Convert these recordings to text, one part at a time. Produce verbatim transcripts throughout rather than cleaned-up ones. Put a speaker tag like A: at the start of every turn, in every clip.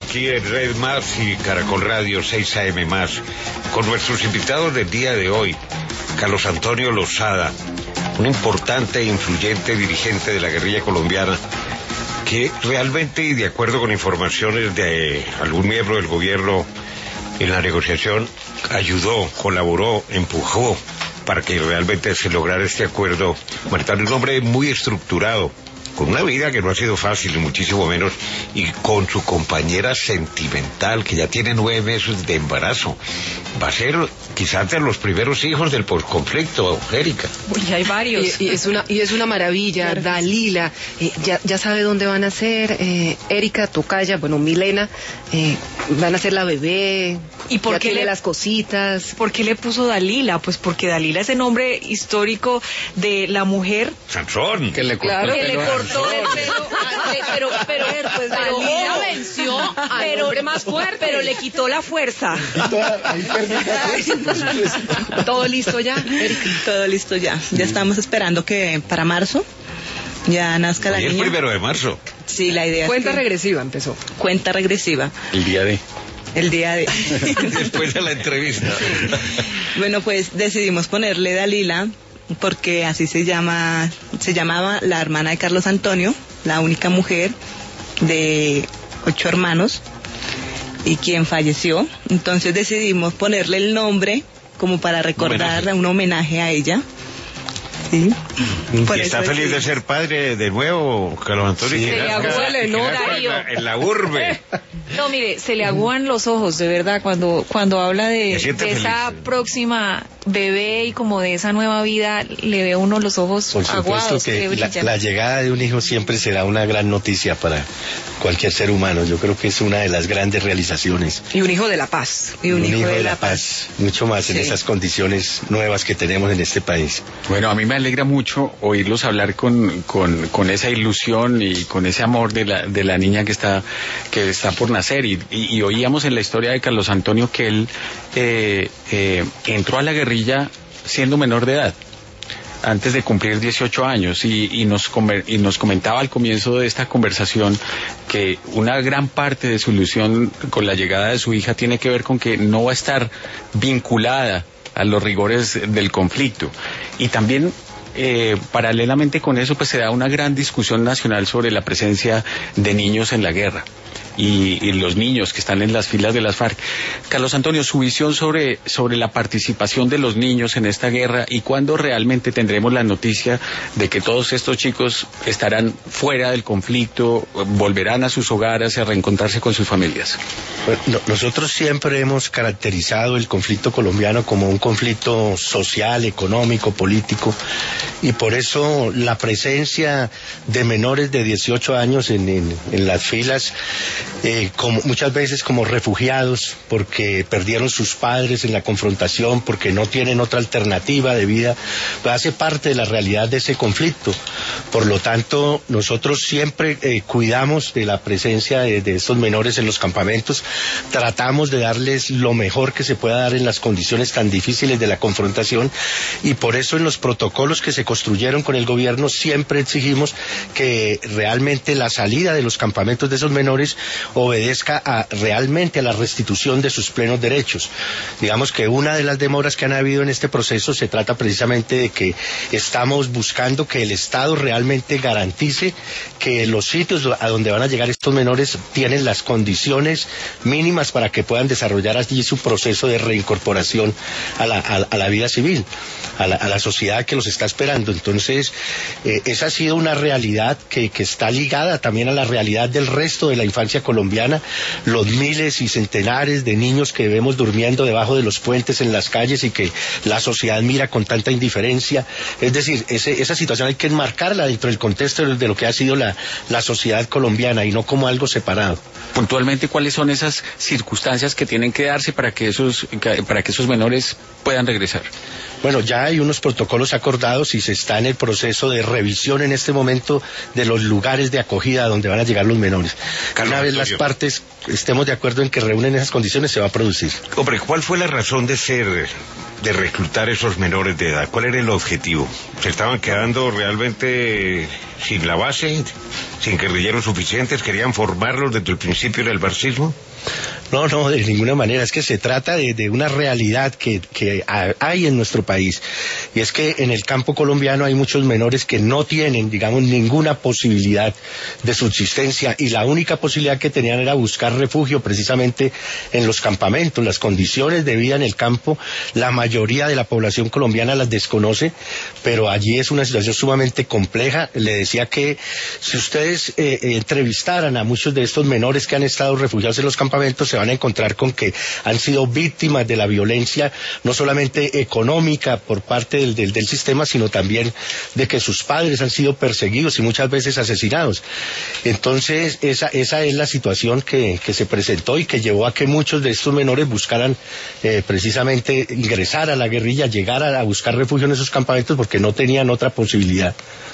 A: aquí en Red Más y Caracol Radio seis A M más, con nuestros invitados del día de hoy, Carlos Antonio Lozada, un importante e influyente dirigente de la guerrilla colombiana, que realmente, y de acuerdo con informaciones de algún miembro del gobierno en la negociación, ayudó, colaboró, empujó para que realmente se lograra este acuerdo. Martán, un hombre muy estructurado, con una vida que no ha sido fácil, ni muchísimo menos, y con su compañera sentimental, que ya tiene nueve meses de embarazo. Va a ser quizás de los primeros hijos del posconflicto, Erika.
B: Uy, hay varios.
C: Y, y es una y es una maravilla, claro. Dalila, eh, ya, ya sabe dónde van a ser, eh, Erika, Tocaya, bueno, Milena, eh, van a ser la bebé.
B: ¿Y por qué
C: le
B: le,
C: las cositas?
B: ¿Por qué le puso Dalila? Pues porque Dalila es el nombre histórico de la mujer.
A: Sansón.
D: Que le cortó
B: claro,
D: el
B: que
D: pelo.
B: le cortó el pelo. Pero, pero, pues Dalila
C: ojo,
B: venció
C: al
B: pero,
C: hombre más fuerte.
B: Pero le quitó la fuerza.
C: Todo listo ya, Erika.
E: Todo listo ya. Ya estamos esperando que para marzo ya nazca la
A: Hoy
E: niña.
A: es primero de marzo.
E: Sí, la idea
C: Cuenta
E: es que...
C: regresiva empezó.
E: Cuenta regresiva.
D: El día de...
E: El día de...
A: Después de la entrevista.
E: Bueno, pues decidimos ponerle Dalila porque así se llama, se llamaba la hermana de Carlos Antonio, la única mujer de ocho hermanos y quien falleció. Entonces decidimos ponerle el nombre como para recordar un homenaje a ella. Sí.
A: ¿Y está feliz decidimos. de ser padre de nuevo, Carlos Antonio?
B: Sí, se le aguan, no, Darío.
A: En la urbe.
B: No, mire, se le aguan los ojos, de verdad, cuando cuando habla de, de esa próxima bebé y como de esa nueva vida, le ve uno los ojos
F: Por
B: aguados.
F: Que la, la llegada de un hijo siempre será una gran noticia para cualquier ser humano. Yo creo que es una de las grandes realizaciones.
C: Y un hijo de la paz.
F: Y un, un hijo, hijo de la paz. paz. Mucho más sí. En esas condiciones nuevas que tenemos en este país.
D: Bueno, a mí me alegra mucho oírlos hablar con, con, con esa ilusión y con ese amor de la, de la niña que está, que está por nacer. Y, y, y oíamos en la historia de Carlos Antonio que él eh, eh, entró a la guerrilla siendo menor de edad, antes de cumplir dieciocho años, y, y, nos, y nos comentaba al comienzo de esta conversación que una gran parte de su ilusión con la llegada de su hija tiene que ver con que no va a estar vinculada a los rigores del conflicto. Y también Eh, paralelamente con eso, pues se da una gran discusión nacional sobre la presencia de niños en la guerra y, y los niños que están en las filas de las FARC. Carlos Antonio, su visión sobre, sobre la participación de los niños en esta guerra y cuándo realmente tendremos la noticia de que todos estos chicos estarán fuera del conflicto, volverán a sus hogares a reencontrarse con sus familias.
F: Bueno, no, nosotros siempre hemos caracterizado el conflicto colombiano como un conflicto social, económico, político, y por eso la presencia de menores de dieciocho años en, en, en las filas, eh, como, muchas veces como refugiados, porque perdieron sus padres en la confrontación, porque no tienen otra alternativa de vida, pues hace parte de la realidad de ese conflicto. Por lo tanto, nosotros siempre eh, cuidamos de la presencia de, de estos menores en los campamentos, tratamos de darles lo mejor que se pueda dar en las condiciones tan difíciles de la confrontación, y por eso en los protocolos que se construyeron con el gobierno siempre exigimos que realmente la salida de los campamentos de esos menores obedezca a, realmente a la restitución de sus plenos derechos. Digamos que una de las demoras que han habido en este proceso se trata precisamente de que estamos buscando que el Estado realmente garantice que los sitios a donde van a llegar estos menores tienen las condiciones mínimas para que puedan desarrollar allí su proceso de reincorporación a la, a, a la vida civil, a la, a la sociedad que los está esperando. Entonces, eh, esa ha sido una realidad que, que está ligada también a la realidad del resto de la infancia colombiana, los miles y centenares de niños que vemos durmiendo debajo de los puentes en las calles y que la sociedad mira con tanta indiferencia. Es decir, ese, esa situación hay que enmarcarla dentro del contexto de, de lo que ha sido la, la sociedad colombiana y no como algo separado.
D: Puntualmente, ¿cuáles son esas circunstancias que tienen que darse para que esos, para que esos menores puedan regresar?
F: Bueno, ya hay unos protocolos acordados y se está en el proceso de revisión en este momento de los lugares de acogida a donde van a llegar los menores.
A: Carlos
F: Una vez
A: Antonio.
F: las partes estemos de acuerdo en que reúnen esas condiciones, se va a producir.
A: Hombre, ¿cuál fue la razón de ser, de reclutar esos menores de edad? ¿Cuál era el objetivo? ¿Se estaban quedando realmente sin la base, sin guerrilleros suficientes, querían formarlos desde el principio del marxismo.
F: No, no, de ninguna manera. Es que se trata de, de una realidad que, que hay en nuestro país. Y es que en el campo colombiano hay muchos menores que no tienen, digamos, ninguna posibilidad de subsistencia. Y la única posibilidad que tenían era buscar refugio precisamente en los campamentos. Las condiciones de vida en el campo, la mayoría de la población colombiana las desconoce, pero allí es una situación sumamente compleja. Le decía que si ustedes eh, entrevistaran a muchos de estos menores que han estado refugiados en los campamentos, se van a encontrar con que han sido víctimas de la violencia, no solamente económica por parte del, del, del sistema, sino también de que sus padres han sido perseguidos y muchas veces asesinados. Entonces, esa, esa es la situación que, que se presentó y que llevó a que muchos de estos menores buscaran eh, precisamente ingresar a la guerrilla, llegar a, a buscar refugio en esos campamentos porque no tenían otra posibilidad.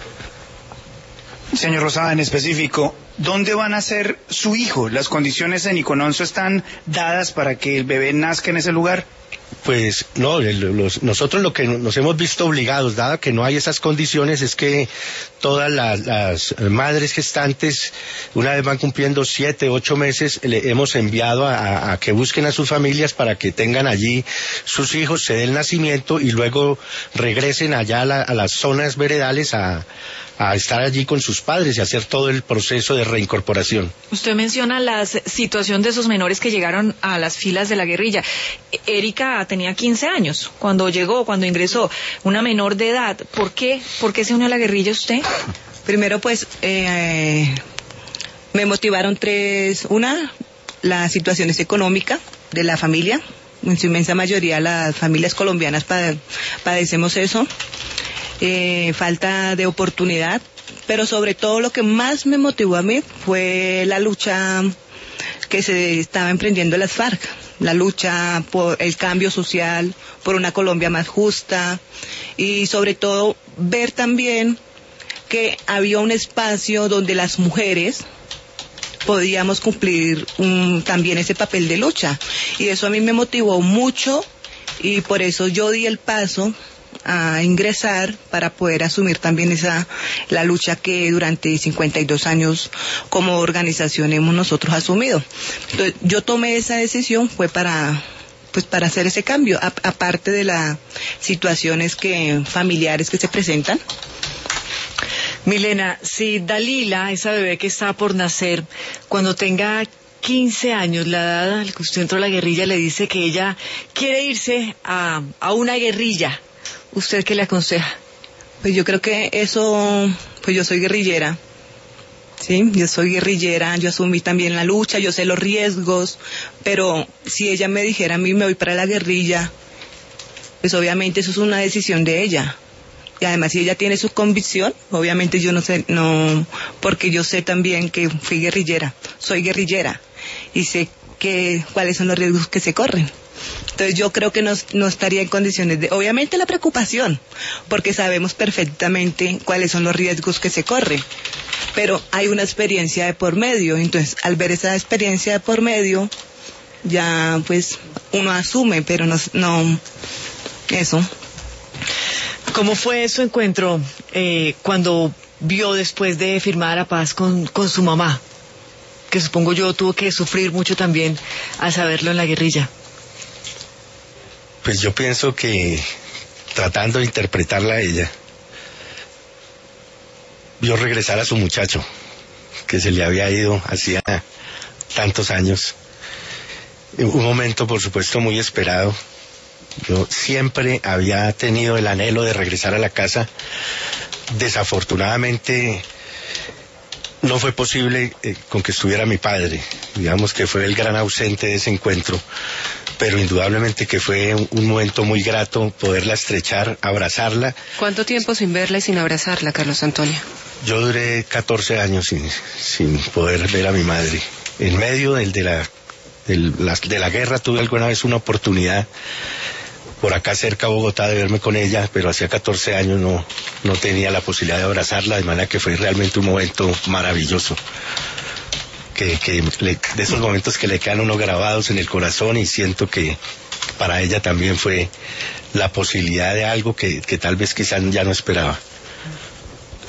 G: Señor Losada, en específico, ¿dónde van a ser su hijo? ¿Las condiciones en Icononso están dadas para que el bebé nazca en ese lugar?
F: Pues no, los, nosotros lo que nos hemos visto obligados, dado que no hay esas condiciones, es que todas las, las madres gestantes, una vez van cumpliendo siete, ocho meses, le hemos enviado a, a que busquen a sus familias para que tengan allí sus hijos, se dé el nacimiento y luego regresen allá a, la, a las zonas veredales a... a estar allí con sus padres y hacer todo el proceso de reincorporación.
B: Usted menciona la situación de esos menores que llegaron a las filas de la guerrilla. Erika tenía quince años cuando llegó, cuando ingresó, una menor de edad. ¿Por qué? ¿Por qué se unió a la guerrilla usted?
E: Primero, pues, eh, me motivaron tres. Una, la situación es económica de la familia. En su inmensa mayoría las familias colombianas padecemos eso. Eh, falta de oportunidad, pero sobre todo lo que más me motivó a mí fue la lucha que se estaba emprendiendo las FARC, la lucha por el cambio social, por una Colombia más justa y sobre todo ver también que había un espacio donde las mujeres podíamos cumplir un, también ese papel de lucha, y eso a mí me motivó mucho y por eso yo di el paso a ingresar para poder asumir también esa la lucha que durante cincuenta y dos años como organización hemos nosotros asumido. Entonces, yo tomé esa decisión fue para pues para hacer ese cambio, a, aparte de las situaciones que familiares que se presentan.
B: Milena, si Dalila, esa bebé que está por nacer, cuando tenga quince años, la edad al que usted entró a la guerrilla, le dice que ella quiere irse a, a una guerrilla, ¿usted qué le aconseja?
E: Pues yo creo que eso, pues yo soy guerrillera, sí, yo soy guerrillera, yo asumí también la lucha, yo sé los riesgos, pero si ella me dijera a mí me voy para la guerrilla, pues obviamente eso es una decisión de ella. Y además si ella tiene su convicción, obviamente yo no sé, no, porque yo sé también que fui guerrillera, soy guerrillera, y sé que cuáles son los riesgos que se corren. Entonces yo creo que no, no estaría en condiciones de, obviamente la preocupación, porque sabemos perfectamente cuáles son los riesgos que se corren, pero hay una experiencia de por medio, entonces al ver esa experiencia de por medio, ya pues uno asume, pero no, no eso.
B: ¿Cómo fue su encuentro eh, cuando vio después de firmar la paz con, con su mamá? Que supongo yo tuvo que sufrir mucho también al saberlo en la guerrilla.
F: Pues yo pienso que, tratando de interpretarla a ella, vio regresar a su muchacho, que se le había ido hacía tantos años. Un momento, por supuesto, muy esperado. Yo siempre había tenido el anhelo de regresar a la casa. Desafortunadamente no fue posible eh, con que estuviera mi padre. Digamos que fue el gran ausente de ese encuentro. Pero indudablemente que fue un, un momento muy grato poderla estrechar, abrazarla.
C: ¿Cuánto tiempo sin verla y sin abrazarla, Carlos Antonio?
F: Yo duré catorce años sin, sin poder ver a mi madre. En medio del, de, la, del, la, de la guerra tuve alguna vez una oportunidad por acá cerca a Bogotá de verme con ella, pero hacía catorce años no, no tenía la posibilidad de abrazarla, de manera que fue realmente un momento maravilloso. Que, que le, de esos momentos que le quedan uno grabados en el corazón, y siento que para ella también fue la posibilidad de algo que, que tal vez quizás ya no esperaba.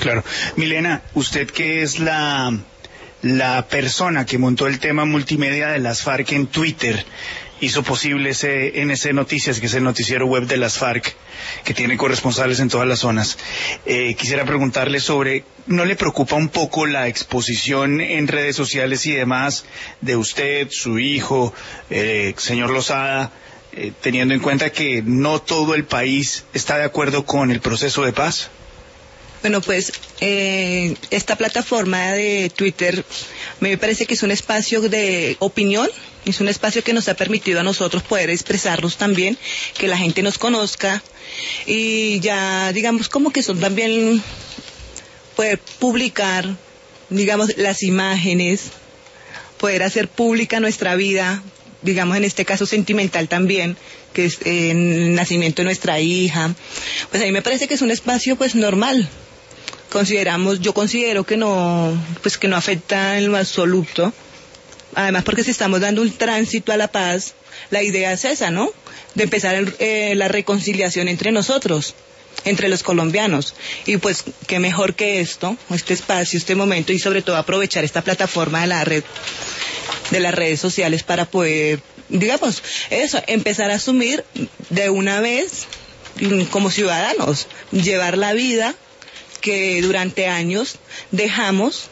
G: Claro. Milena, usted que es la, la persona que montó el tema multimedia de las FARC en Twitter, hizo posible ese N C Noticias, que es el noticiero web de las FARC, que tiene corresponsales en todas las zonas. Eh, quisiera preguntarle sobre, ¿no le preocupa un poco la exposición en redes sociales y demás de usted, su hijo, eh, señor Lozada, eh, teniendo en cuenta que no todo el país está de acuerdo con el proceso de paz?
E: Bueno, pues eh, esta plataforma de Twitter me parece que es un espacio de opinión, es un espacio que nos ha permitido a nosotros poder expresarnos también, que la gente nos conozca y ya digamos como que son también poder publicar, digamos, las imágenes, poder hacer pública nuestra vida, digamos en este caso sentimental también, que es eh, el nacimiento de nuestra hija. Pues a mí me parece que es un espacio pues normal. Consideramos, yo considero que no, pues que no afecta en lo absoluto. Además porque si estamos dando un tránsito a la paz, la idea es esa, ¿no? De empezar el, eh, la reconciliación entre nosotros, entre los colombianos. Y pues qué mejor que esto, este espacio, este momento, y sobre todo aprovechar esta plataforma de la red, de las redes sociales para poder, digamos, eso, empezar a asumir de una vez como ciudadanos, llevar la vida que durante años dejamos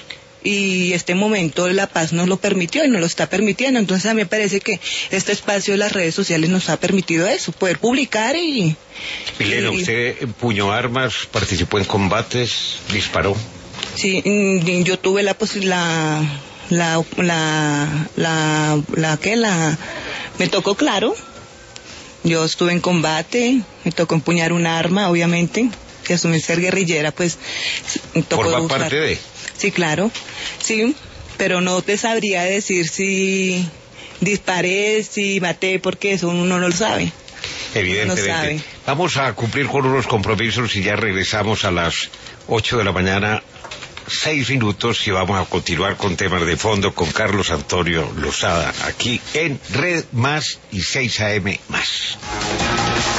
E: y este momento la paz nos lo permitió y nos lo está permitiendo. Entonces a mí me parece que este espacio de las redes sociales nos ha permitido eso, poder publicar y...
A: Milena,
E: y,
A: ¿usted empuñó armas, participó en combates, disparó?
E: Sí, yo tuve la posibilidad, la, la, la, la, ¿qué? La, me tocó, claro, yo estuve en combate, me tocó empuñar un arma, obviamente, que asumir ser guerrillera, pues tocó
A: ¿Forma
E: usar.
A: parte de?
E: Sí, claro, sí, pero no te sabría decir si disparé, si maté, porque eso uno no lo sabe.
A: Evidentemente.
E: No sabe.
A: Vamos a cumplir con unos compromisos y ya regresamos a las ocho de la mañana, seis minutos, y vamos a continuar con temas de fondo con Carlos Antonio Lozada, aquí en Red Más y seis A M Más.